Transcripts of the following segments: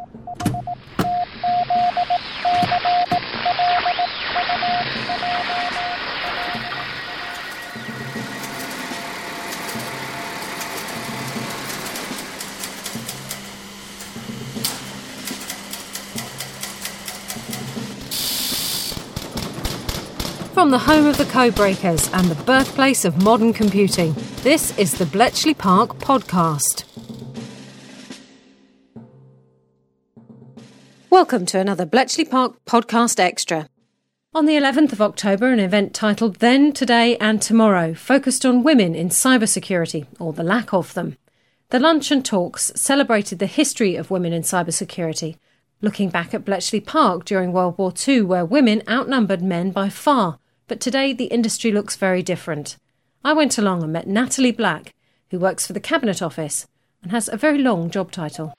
From the home of the Codebreakers and the birthplace of modern computing, this is the Bletchley Park Podcast. Welcome to another Bletchley Park Podcast Extra. On the 11th of October, an event titled Then, Today and Tomorrow focused on women in cybersecurity, or the lack of them. The lunch and talks celebrated the history of women in cybersecurity, looking back at Bletchley Park during World War II, where women outnumbered men by far. But today the industry looks very different. I went along and met Natalie Black, who works for the Cabinet Office and has a very long job title.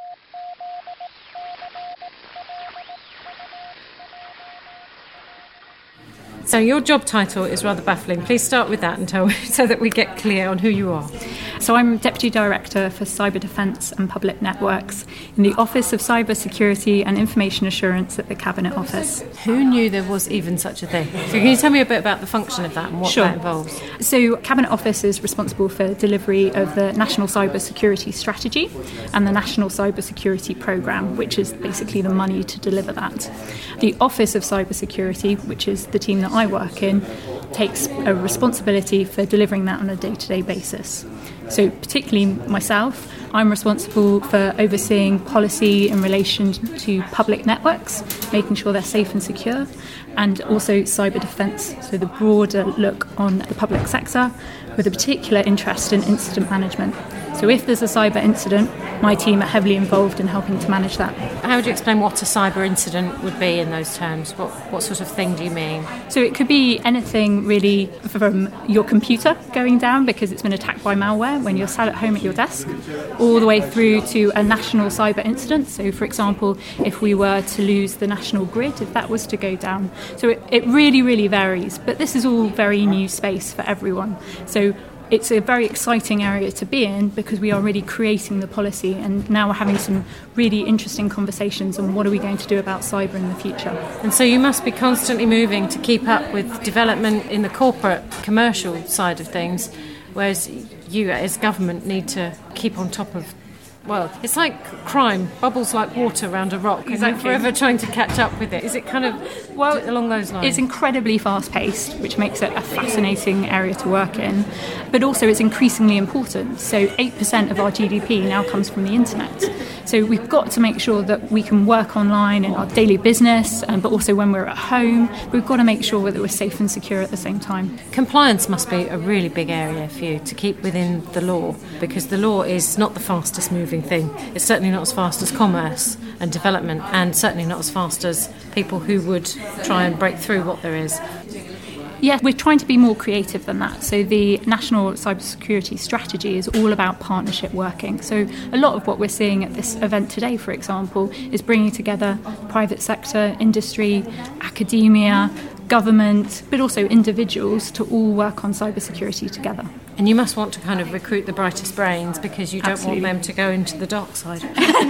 So your job title is rather baffling. Please start with that and tell so that we get clear on who you are. So I'm Deputy Director for Cyber Defence and Public Networks in the Office of Cyber Security and Information Assurance at the Cabinet Office. Who knew there was even such a thing? So can you tell me a bit about the function of that and what that involves? So Cabinet Office is responsible for delivery of the National Cyber Security Strategy and the National Cyber Security Programme, which is basically the money to deliver that. The Office of Cyber Security, which is the team that I work in, takes a responsibility for delivering that on a day-to-day basis. So particularly myself, I'm responsible for overseeing policy in relation to public networks, making sure they're safe and secure, and also cyber defence, so the broader look on the public sector with a particular interest in incident management. So if there's a cyber incident, my team are heavily involved in helping to manage that. How would you explain what a cyber incident would be in those terms? What sort of thing do you mean? So it could be anything really from your computer going down because it's been attacked by malware when you're sat at home at your desk, all the way through to a national cyber incident. So for example, if we were to lose the national grid, if that was to go down. So it really, really varies. But this is all very new space for everyone. So it's a very exciting area to be in because we are really creating the policy, and now we're having some really interesting conversations on what are we going to do about cyber in the future. And so you must be constantly moving to keep up with development in the corporate commercial side of things, whereas you as government need to keep on top of, well, it's like crime, bubbles like water around a rock. Exactly. And you're forever trying to catch up with it. Is it kind of along those lines? It's incredibly fast-paced, which makes it a fascinating area to work in. But also it's increasingly important. So 8% of our GDP now comes from the internet. So we've got to make sure that we can work online in our daily business, but also when we're at home. We've got to make sure that we're safe and secure at the same time. Compliance must be a really big area for you to keep within the law, because the law is not the fastest moving thing. It's certainly not as fast as commerce and development, and certainly not as fast as people who would try and break through what there is. Yeah, we're trying to be more creative than that. So the National Cybersecurity Strategy is all about partnership working. So a lot of what we're seeing at this event today, for example, is bringing together private sector, industry, academia, government, but also individuals to all work on cybersecurity together. And you must want to kind of recruit the brightest brains because you don't want them to go into the dark side,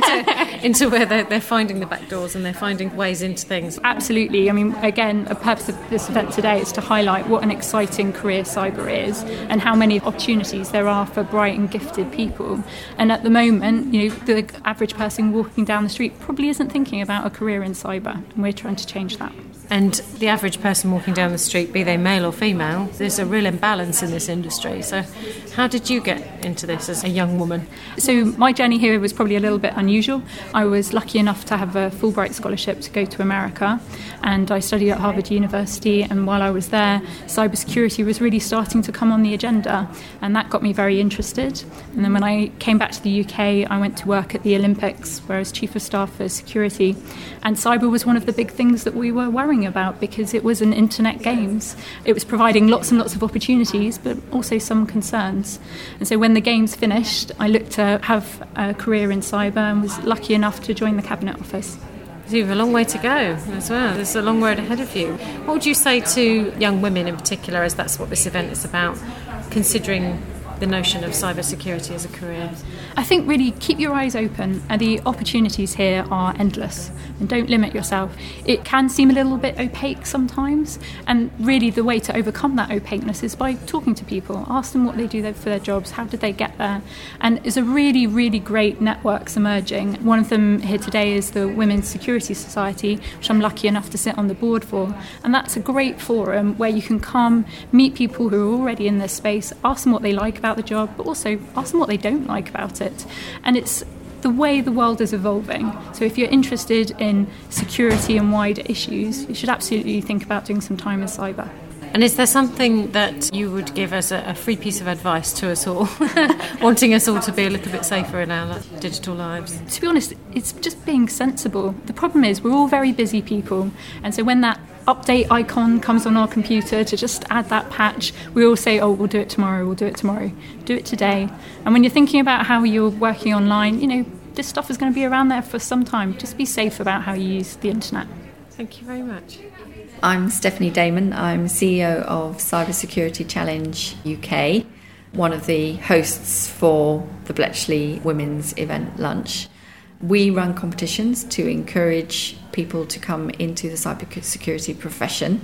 into where they're finding the back doors and they're finding ways into things. Absolutely. I mean, again, a purpose of this event today is to highlight what an exciting career cyber is and how many opportunities there are for bright and gifted people. And at the moment, the average person walking down the street probably isn't thinking about a career in cyber, and we're trying to change that. And the average person walking down the street, be they male or female, there's a real imbalance in this industry. So how did you get into this as a young woman? So my journey here was probably a little bit unusual. I was lucky enough to have a Fulbright scholarship to go to America, and I studied at Harvard University, and while I was there, cybersecurity was really starting to come on the agenda, and that got me very interested. And then when I came back to the UK, I went to work at the Olympics, where I was Chief of Staff for Security, and cyber was one of the big things that we were worrying about because it was an internet games. It was providing lots and lots of opportunities, but also some concerns. And so when the games finished, I looked to have a career in cyber and was lucky enough to join the Cabinet Office. So you have a long way to go as well. There's a long road ahead of you. What would you say to young women in particular, as that's what this event is about, considering the notion of cybersecurity as a career? I think really keep your eyes open, and the opportunities here are endless, and don't limit yourself. It can seem a little bit opaque sometimes, and really the way to overcome that opaqueness is by talking to people. Ask them what they do for their jobs, how did they get there, and there's a really, really great networks emerging. One of them here today is the Women's Security Society, which I'm lucky enough to sit on the board for, and that's a great forum where you can come, meet people who are already in this space, ask them what they like about the job, but also ask them what they don't like about it. And it's the way the world is evolving. So if you're interested in security and wider issues, you should absolutely think about doing some time in cyber. And is there something that you would give as a free piece of advice to us all, wanting us all to be a little bit safer in our digital lives? To be honest, it's just being sensible. The problem is we're all very busy people, and so when that update icon comes on our computer to just add that patch, we all say, oh, we'll do it tomorrow, we'll do it tomorrow. Do it today. And when you're thinking about how you're working online, this stuff is going to be around there for some time. Just be safe about how you use the internet. Thank you very much. I'm Stephanie Damon. I'm CEO of Cybersecurity Challenge UK, one of the hosts for the Bletchley Women's Event Lunch. We run competitions to encourage people to come into the cybersecurity profession.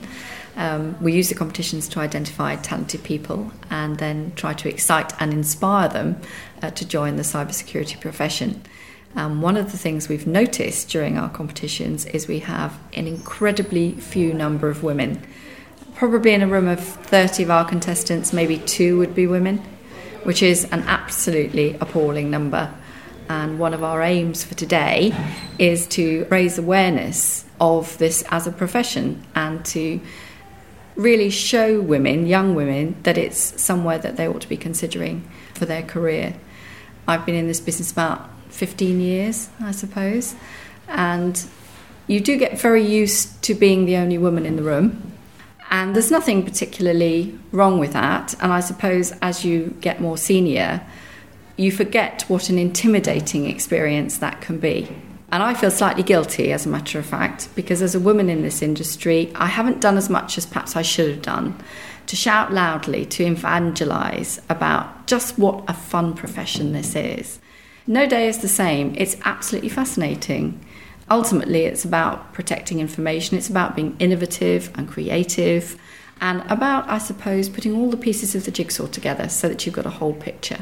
We use the competitions to identify talented people and then try to excite and inspire them to join the cybersecurity profession. One of the things we've noticed during our competitions is we have an incredibly few number of women. Probably in a room of 30 of our contestants, maybe 2 would be women, which is an absolutely appalling number. And one of our aims for today is to raise awareness of this as a profession and to really show women, young women, that it's somewhere that they ought to be considering for their career. I've been in this business about 15 years, I suppose, and you do get very used to being the only woman in the room, and there's nothing particularly wrong with that. And I suppose as you get more senior, you forget what an intimidating experience that can be. And I feel slightly guilty, as a matter of fact, because as a woman in this industry, I haven't done as much as perhaps I should have done to shout loudly, to evangelise about just what a fun profession this is. No day is the same. It's absolutely fascinating. Ultimately, it's about protecting information. It's about being innovative and creative, and about, I suppose, putting all the pieces of the jigsaw together so that you've got a whole picture.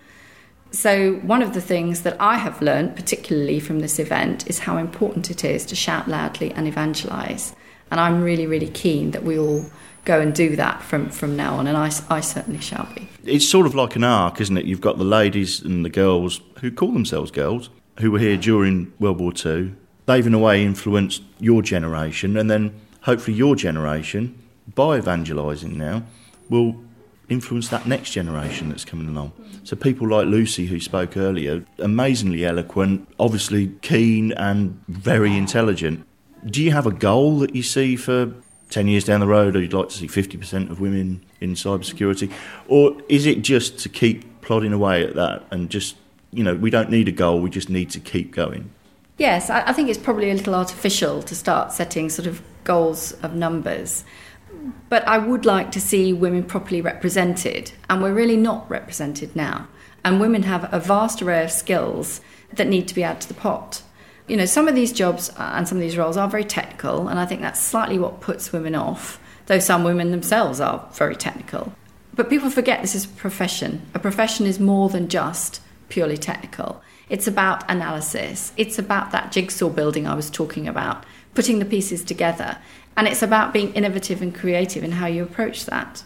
So one of the things that I have learned, particularly from this event, is how important it is to shout loudly and evangelise. And I'm really, really keen that we all go and do that from now on, and I certainly shall be. It's sort of like an arc, isn't it? You've got the ladies and the girls who call themselves girls, who were here during World War II. They've in a way influenced your generation, and then hopefully your generation, by evangelising now, will influence that next generation that's coming along. So people like Lucy, who spoke earlier, amazingly eloquent, obviously keen and very intelligent. Do you have a goal that you see for 10 years down the road, or you'd like to see 50% of women in cybersecurity? Or is it just to keep plodding away at that and just, we don't need a goal, we just need to keep going? Yes, I think it's probably a little artificial to start setting sort of goals of numbers. But I would like to see women properly represented, and we're really not represented now. And women have a vast array of skills that need to be added to the pot. Some of these jobs and some of these roles are very technical, and I think that's slightly what puts women off, though some women themselves are very technical. But people forget this is a profession. A profession is more than just purely technical. It's about analysis. It's about that jigsaw building I was talking about, putting the pieces together. And it's about being innovative and creative in how you approach that.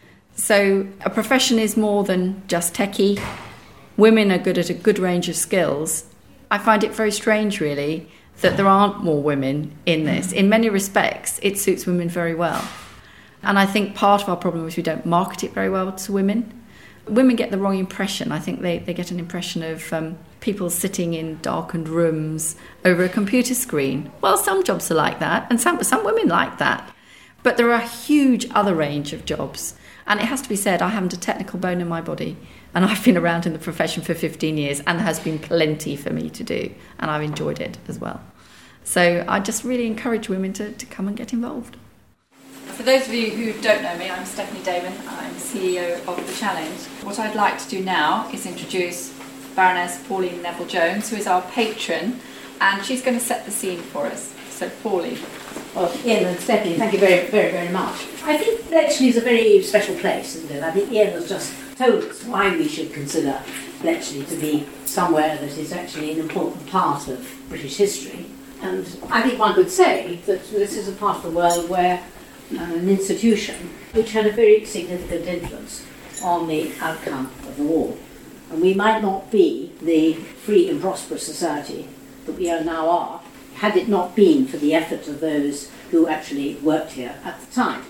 So a profession is more than just techie. Women are good at a good range of skills. I find it very strange, really, that there aren't more women in this. In many respects, it suits women very well. And I think part of our problem is we don't market it very well to women. Women get the wrong impression. I think they get an impression of people sitting in darkened rooms over a computer screen. Well, some jobs are like that, and some women like that. But there are a huge other range of jobs. And it has to be said, I haven't a technical bone in my body. And I've been around in the profession for 15 years, and there has been plenty for me to do. And I've enjoyed it as well. So I just really encourage women to come and get involved. For those of you who don't know me, I'm Stephanie Damon. I'm CEO of The Challenge. What I'd like to do now is introduce Baroness Pauline Neville-Jones, who is our patron, and she's going to set the scene for us. So, Pauline. Well, Ian and Stephanie, thank you very, very, very much. I think Bletchley is a very special place, isn't it? I think Ian has just told us why we should consider Bletchley to be somewhere that is actually an important part of British history. And I think one could say that this is a part of the world where an institution which had a very significant influence on the outcome of the war. And we might not be the free and prosperous society that we now are, had it not been for the effort of those who actually worked here at the time.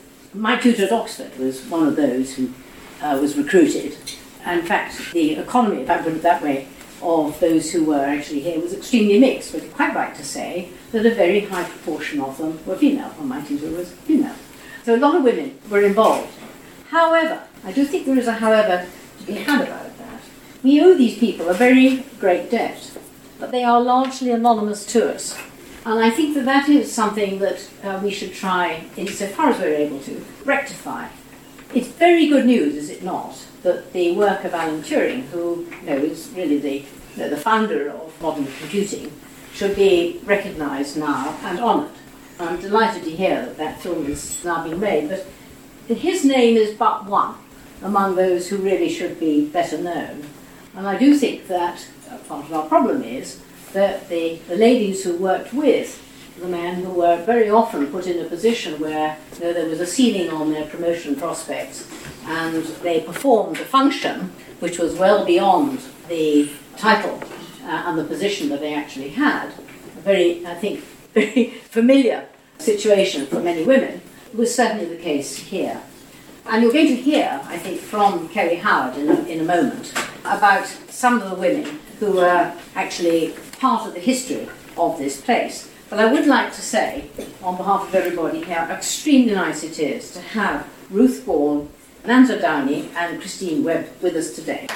My tutor at Oxford was one of those who was recruited. In fact, the economy, if I put it that way, of those who were actually here was extremely mixed, but it's quite right to say that a very high proportion of them were female, and my tutor was female. So a lot of women were involved. However, I do think there is a however to be had about that. We owe these people a very great debt, but they are largely anonymous to us. And I think that that is something that we should try, insofar as we're able to, rectify. It's very good news, is it not, that the work of Alan Turing, who is really the founder of modern computing, should be recognised now and honoured. I'm delighted to hear that that film is now being made, but his name is but one among those who really should be better known. And I do think that part of our problem is that the ladies who worked with the men, who were very often put in a position where there was a ceiling on their promotion prospects, and they performed a function which was well beyond the title and the position that they actually had. A very, I think, very familiar situation for many women. It was certainly the case here. And you're going to hear, I think, from Kerry Howard in a moment about some of the women who were actually part of the history of this place. But I would like to say, on behalf of everybody here, how extremely nice it is to have Ruth Bourne, Nanda Downey and Christine Webb with us today.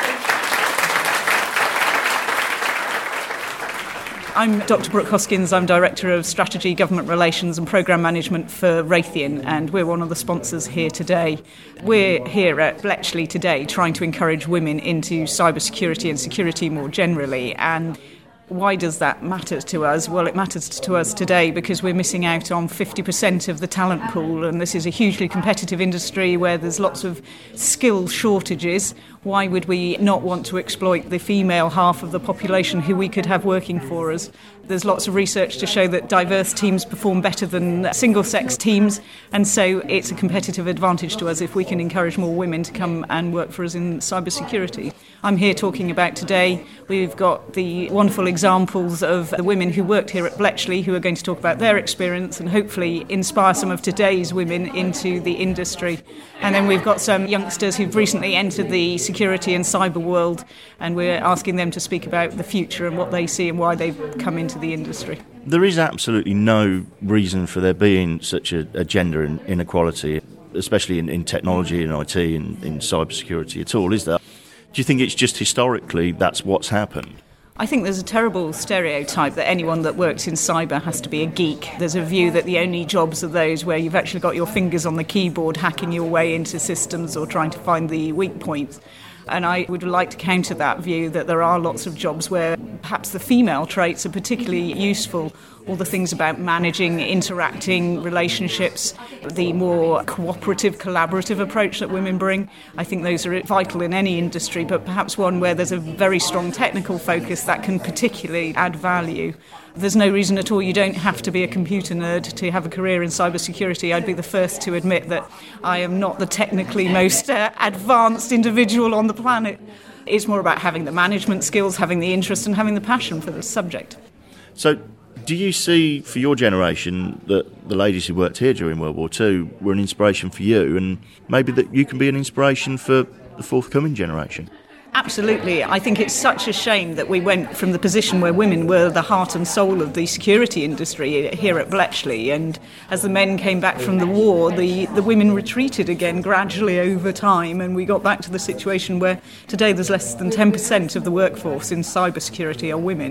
I'm Dr. Brooke Hoskins. I'm Director of Strategy, Government Relations and Programme Management for Raytheon, and we're one of the sponsors here today. We're here at Bletchley today trying to encourage women into cybersecurity and security more generally. And why does that matter to us? Well, it matters to us today because we're missing out on 50% of the talent pool, and this is a hugely competitive industry where there's lots of skill shortages. Why would we not want to exploit the female half of the population who we could have working for us? There's lots of research to show that diverse teams perform better than single-sex teams, and so it's a competitive advantage to us if we can encourage more women to come and work for us in cybersecurity. I'm here talking about today. We've got the wonderful examples of the women who worked here at Bletchley who are going to talk about their experience and hopefully inspire some of today's women into the industry. And then we've got some youngsters who've recently entered the security and cyber world, and we're asking them to speak about the future and what they see and why they've come into the industry. There is absolutely no reason for there being such a gender inequality, especially in technology and IT and in cybersecurity at all, is there? Do you think it's just historically that's what's happened? I think there's a terrible stereotype that anyone that works in cyber has to be a geek. There's a view that the only jobs are those where you've actually got your fingers on the keyboard hacking your way into systems or trying to find the weak points. And I would like to counter that view that there are lots of jobs where perhaps the female traits are particularly useful. All the things about managing, interacting, relationships, the more cooperative, collaborative approach that women bring. I think those are vital in any industry, but perhaps one where there's a very strong technical focus that can particularly add value. There's no reason at all you don't have to be a computer nerd to have a career in cybersecurity. I'd be the first to admit that I am not the technically most advanced individual on the planet. It's more about having the management skills, having the interest and having the passion for the subject. So do you see, for your generation, that the ladies who worked here during World War II were an inspiration for you, and maybe that you can be an inspiration for the forthcoming generation? Absolutely. I think it's such a shame that we went from the position where women were the heart and soul of the security industry here at Bletchley, and as the men came back from the war, the women retreated again gradually over time, and we got back to the situation where today there's less than 10% of the workforce in cybersecurity are women.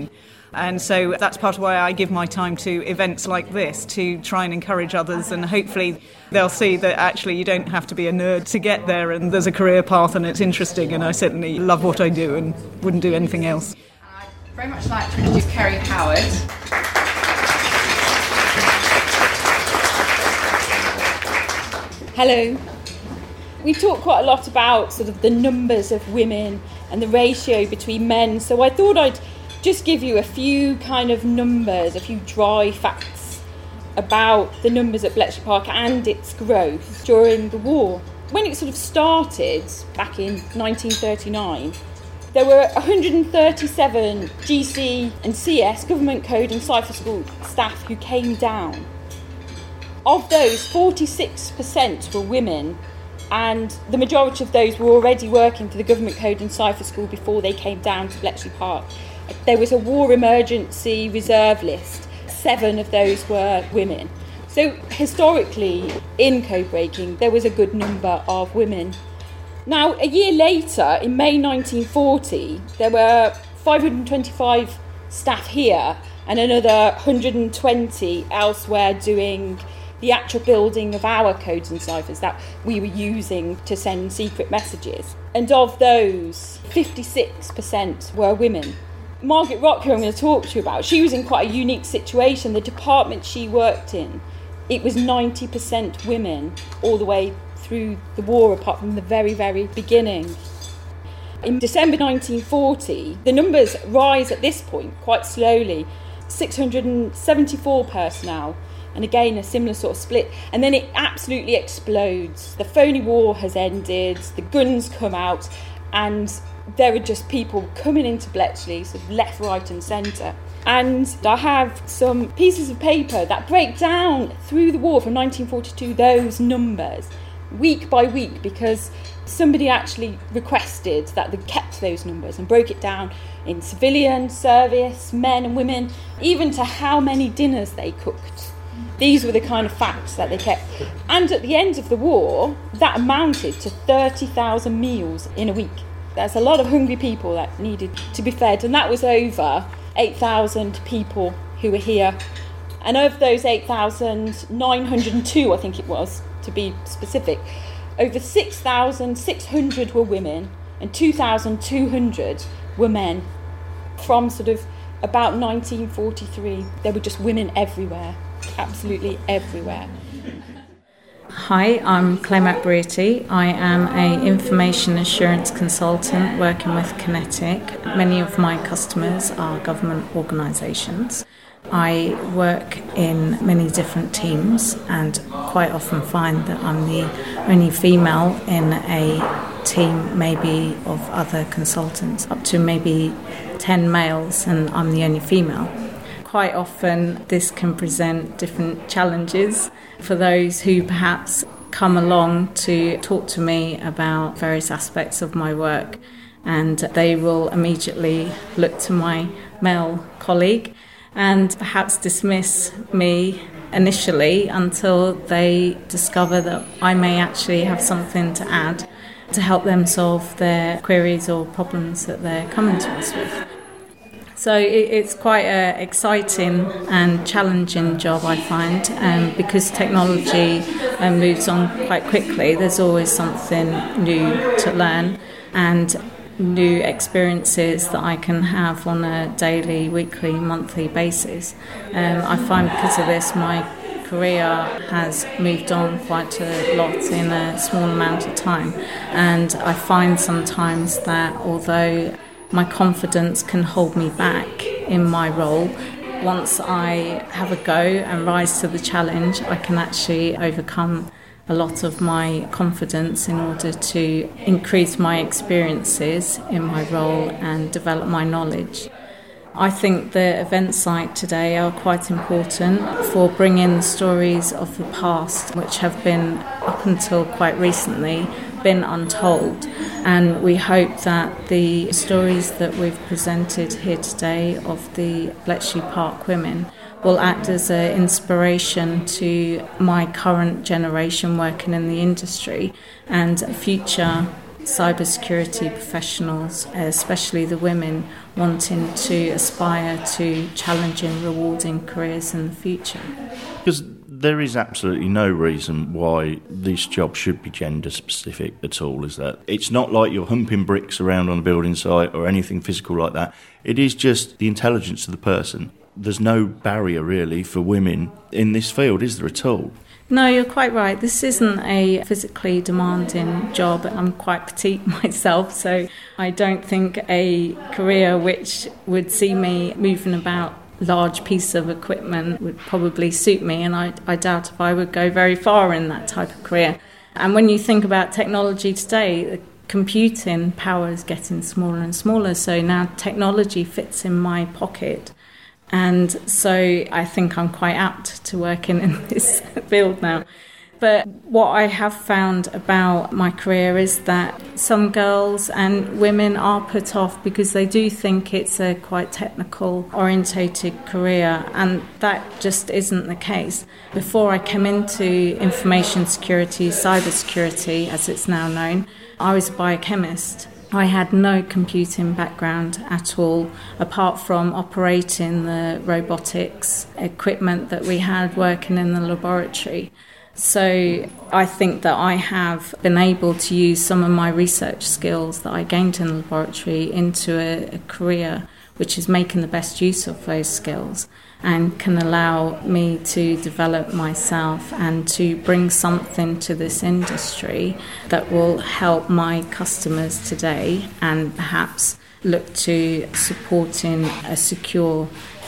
And so that's part of why I give my time to events like this, to try and encourage others, and hopefully they'll see that actually you don't have to be a nerd to get there, and there's a career path and it's interesting, and I certainly love what I do and wouldn't do anything else. I'd very much like to introduce Kerry Howard. Hello. We talk quite a lot about sort of the numbers of women and the ratio between men, so I thought I'd just give you a few kind of numbers, a few dry facts about the numbers at Bletchley Park and its growth during the war. When it sort of started back in 1939, there were 137 GC and CS, Government Code and Cipher School staff who came down. Of those, 46% were women, and the majority of those were already working for the Government Code and Cipher School before they came down to Bletchley Park. There was a war emergency reserve list. 7 of those were women. So historically, in code breaking, there was a good number of women. Now, a year later, in May 1940, there were 525 staff here and another 120 elsewhere doing the actual building of our codes and ciphers that we were using to send secret messages. And of those, 56% were women. Margaret Rock, who I'm going to talk to you about, she was in quite a unique situation. The department she worked in, it was 90% women all the way through the war, apart from the very, very beginning. In December 1940, the numbers rise at this point quite slowly, 674 personnel, and again a similar sort of split, and then it absolutely explodes. The phony war has ended, the guns come out, and there are just people coming into Bletchley, sort of left, right and centre. And I have some pieces of paper that break down through the war from 1942 those numbers week by week, because somebody actually requested that they kept those numbers and broke it down in civilian service, men and women, even to how many dinners they cooked. These were the kind of facts that they kept. And at the end of the war, that amounted to 30,000 meals in a week. There's a lot of hungry people that needed to be fed, and that was over 8,000 people who were here. And of those 8,902, I think it was, to be specific, over 6,600 were women and 2,200 were men. From sort of about 1943, there were just women everywhere. Absolutely everywhere. Hi, I'm Claire McBrearty. I am an information assurance consultant working with Kinetic. Many of my customers are government organisations. I work in many different teams and quite often find that I'm the only female in a team, maybe of other consultants, up to maybe 10 males, and I'm the only female. Quite often this can present different challenges for those who perhaps come along to talk to me about various aspects of my work, and they will immediately look to my male colleague and perhaps dismiss me initially until they discover that I may actually have something to add to help them solve their queries or problems that they're coming to us with. So it's quite an exciting and challenging job, I find, because technology moves on quite quickly. There's always something new to learn and new experiences that I can have on a daily, weekly, monthly basis. I find because of this my career has moved on quite a lot in a small amount of time, and I find sometimes that although my confidence can hold me back in my role, once I have a go and rise to the challenge, I can actually overcome a lot of my confidence in order to increase my experiences in my role and develop my knowledge. I think the event site today are quite important for bringing the stories of the past, which have been, up until quite recently, been untold. And we hope that the stories that we've presented here today of the Bletchley Park women will act as an inspiration to my current generation working in the industry and future cybersecurity professionals, especially the women, wanting to aspire to challenging, rewarding careers in the future. Because there is absolutely no reason why this job should be gender specific at all, is that? It's not like you're humping bricks around on a building site or anything physical like that. It is just the intelligence of the person. There's no barrier really for women in this field, is there at all? No, you're quite right. This isn't a physically demanding job. I'm quite petite myself, so I don't think a career which would see me moving about large piece of equipment would probably suit me, and I doubt if I would go very far in that type of career. And when you think about technology today, the computing power is getting smaller and smaller, so now technology fits in my pocket. And so I think I'm quite apt to work in this field now. But what I have found about my career is that some girls and women are put off because they do think it's a quite technical orientated career, and that just isn't the case. Before I came into information security, cybersecurity as it's now known, I was a biochemist. I had no computing background at all, apart from operating the robotics equipment that we had working in the laboratory. So I think that I have been able to use some of my research skills that I gained in the laboratory into a career which is making the best use of those skills and can allow me to develop myself and to bring something to this industry that will help my customers today and perhaps look to supporting a secure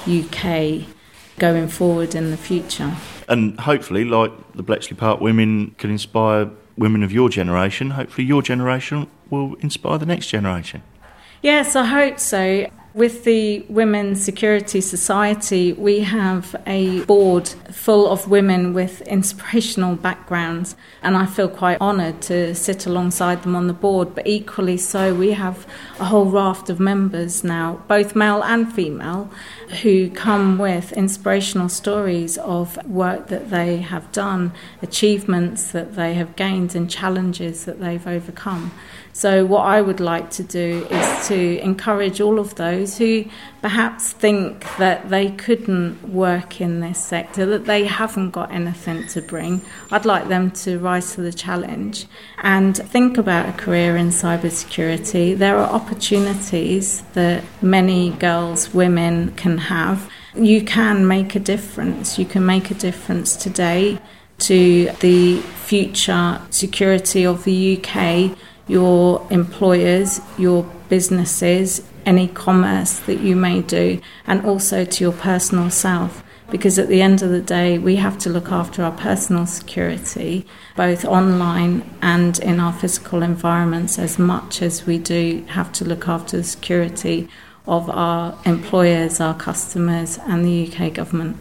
UK going forward in the future. And hopefully, like the Bletchley Park women can inspire women of your generation, hopefully your generation will inspire the next generation. Yes, I hope so. With the Women's Security Society, we have a board full of women with inspirational backgrounds, and I feel quite honoured to sit alongside them on the board. But equally so, we have a whole raft of members now, both male and female, who come with inspirational stories of work that they have done, achievements that they have gained, and challenges that they've overcome. So what I would like to do is to encourage all of those who perhaps think that they couldn't work in this sector, that they haven't got anything to bring. I'd like them to rise to the challenge and think about a career in cybersecurity. There are opportunities that many girls, women can have. You can make a difference. You can make a difference today to the future security of the UK, your employers, your businesses, any commerce that you may do, and also to your personal self. Because at the end of the day, we have to look after our personal security, both online and in our physical environments, as much as we do have to look after the security of our employers, our customers, and the UK government.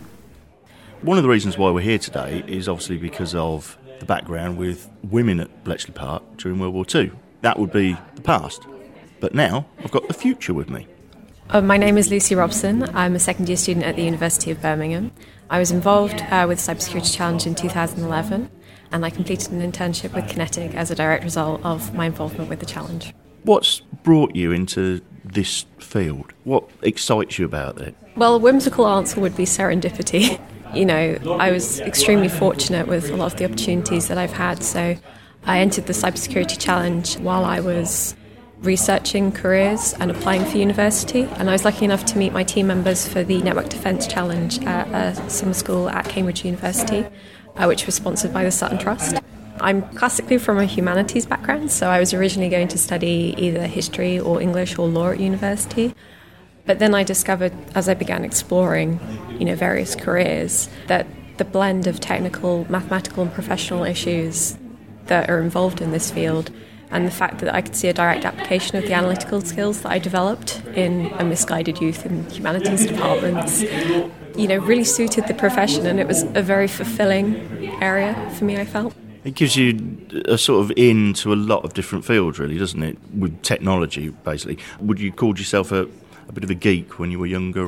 One of the reasons why we're here today is obviously because of the background with women at Bletchley Park during World War II. That would be the past. But now I've got the future with me. My name is Lucy Robson. I'm a second year student at the University of Birmingham. I was involved with Cybersecurity Challenge in 2011, and I completed an internship with Kinetic as a direct result of my involvement with the challenge. What's brought you into this field? What excites you about it? Well, a whimsical answer would be serendipity. You know, I was extremely fortunate with a lot of the opportunities that I've had. So I entered the Cybersecurity Challenge while I was researching careers and applying for university. And I was lucky enough to meet my team members for the Network Defence Challenge at a summer school at Cambridge University, which was sponsored by the Sutton Trust. I'm classically from a humanities background, so I was originally going to study either history or English or law at university. But then I discovered, as I began exploring, various careers, that the blend of technical, mathematical and professional issues that are involved in this field, and the fact that I could see a direct application of the analytical skills that I developed in a misguided youth and humanities departments, really suited the profession, and it was a very fulfilling area for me, I felt. It gives you a sort of in to a lot of different fields, really, doesn't it, with technology, basically. Would you call yourself a bit of a geek when you were younger?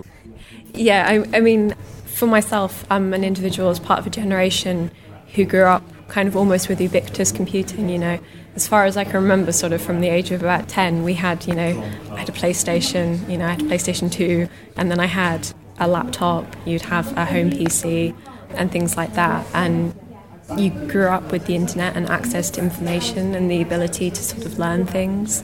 Yeah, I mean, for myself, I'm an individual as part of a generation who grew up kind of almost with ubiquitous computing, as far as I can remember, sort of from the age of about 10, we had, I had a PlayStation, I had a PlayStation 2, and then I had a laptop, you'd have a home PC and things like that. And you grew up with the internet and access to information and the ability to sort of learn things.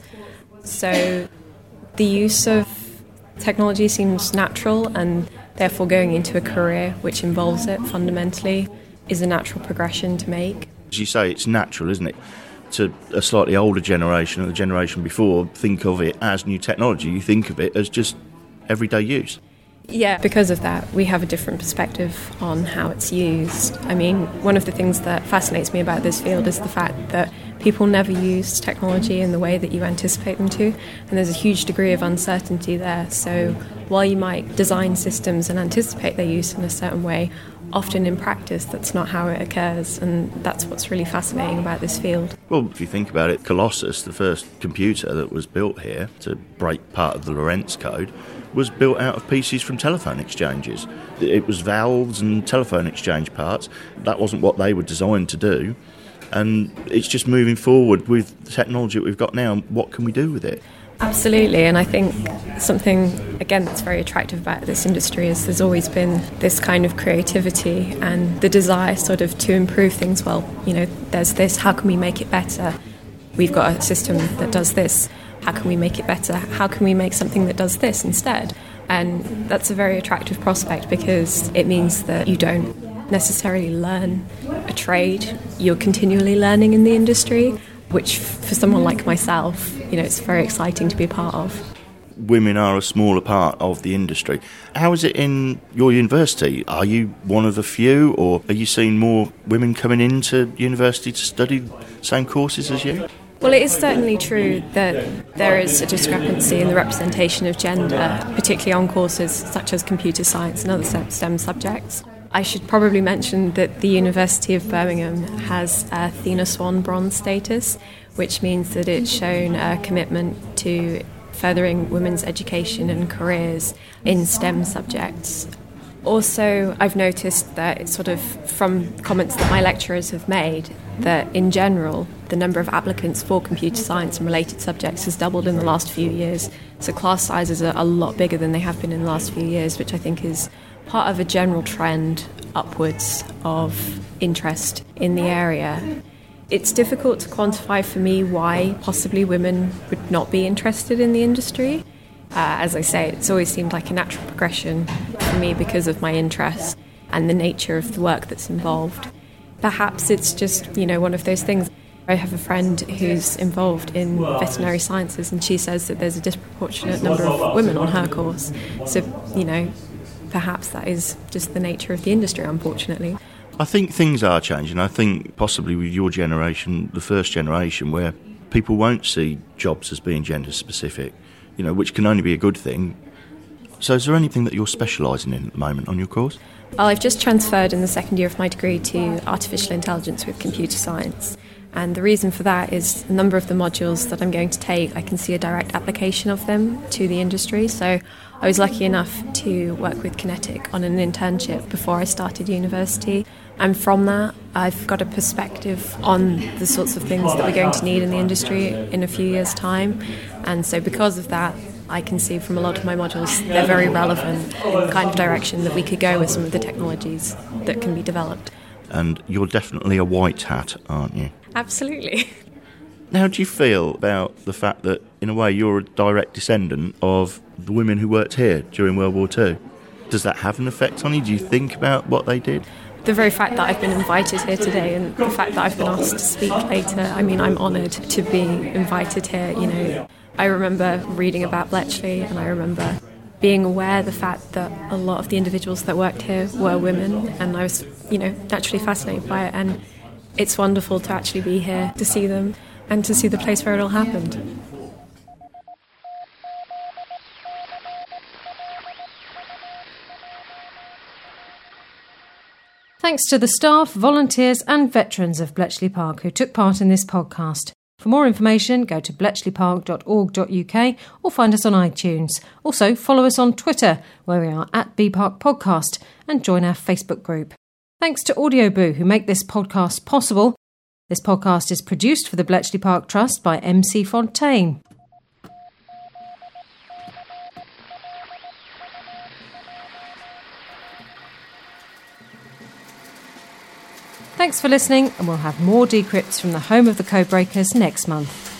So the use of technology seems natural, and therefore going into a career which involves it fundamentally is a natural progression to make. As you say, it's natural, isn't it? To a slightly older generation, or the generation before, think of it as new technology. You think of it as just everyday use. Yeah, because of that, we have a different perspective on how it's used. I mean, one of the things that fascinates me about this field is the fact that people never use technology in the way that you anticipate them to, and there's a huge degree of uncertainty there. So while you might design systems and anticipate their use in a certain way, often in practice that's not how it occurs, and that's what's really fascinating about this field. Well, if you think about it, Colossus, the first computer that was built here to break part of the Lorentz code, was built out of pieces from telephone exchanges. It was valves and telephone exchange parts. That wasn't what they were designed to do. And it's just moving forward with the technology that we've got now. What can we do with it? Absolutely, and I think something, again, that's very attractive about this industry is there's always been this kind of creativity and the desire sort of to improve things. Well, there's this, how can we make it better? We've got a system that does this. How can we make it better? How can we make something that does this instead? And that's a very attractive prospect because it means that you don't necessarily learn a trade. You're continually learning in the industry, which for someone like myself, it's very exciting to be a part of. Women are a smaller part of the industry. How is it in your university? Are you one of the few, or are you seeing more women coming into university to study the same courses as you? Well, it is certainly true that there is a discrepancy in the representation of gender, particularly on courses such as computer science and other STEM subjects. I should probably mention that the University of Birmingham has a Athena Swan Bronze status, which means that it's shown a commitment to furthering women's education and careers in STEM subjects. Also, I've noticed that it's sort of from comments that my lecturers have made that in general the number of applicants for computer science and related subjects has doubled in the last few years. So class sizes are a lot bigger than they have been in the last few years, which I think is part of a general trend upwards of interest in the area. It's difficult to quantify for me why possibly women would not be interested in the industry. As I say, it's always seemed like a natural progression for me because of my interest and the nature of the work that's involved. Perhaps it's just, one of those things. I have a friend who's involved in veterinary sciences, and she says that there's a disproportionate number of women on her course. So, perhaps that is just the nature of the industry, unfortunately. I think things are changing. I think possibly with your generation, the first generation, where people won't see jobs as being gender specific, which can only be a good thing. So is there anything that you're specialising in at the moment on your course? Well, I've just transferred in the second year of my degree to artificial intelligence with computer science. And the reason for that is a number of the modules that I'm going to take, I can see a direct application of them to the industry. So I was lucky enough to work with Kinetic on an internship before I started university. And from that, I've got a perspective on the sorts of things that we're going to need in the industry in a few years' time. And so because of that, I can see from a lot of my modules they're very relevant in the kind of direction that we could go with some of the technologies that can be developed. And you're definitely a white hat, aren't you? Absolutely. How do you feel about the fact that, in a way, you're a direct descendant of the women who worked here during World War II? Does that have an effect on you? Do you think about what they did? The very fact that I've been invited here today and the fact that I've been asked to speak later, I'm honoured to be invited here, I remember reading about Bletchley, and I remember being aware of the fact that a lot of the individuals that worked here were women, and I was, naturally fascinated by it, and it's wonderful to actually be here to see them and to see the place where it all happened. Thanks to the staff, volunteers and veterans of Bletchley Park who took part in this podcast. For more information, go to bletchleypark.org.uk or find us on iTunes. Also, follow us on Twitter, where we are at BPark Podcast, and join our Facebook group. Thanks to Audioboo, who make this podcast possible. This podcast is produced for the Bletchley Park Trust by MC Fontaine. Thanks for listening, and we'll have more decrypts from the home of the Codebreakers next month.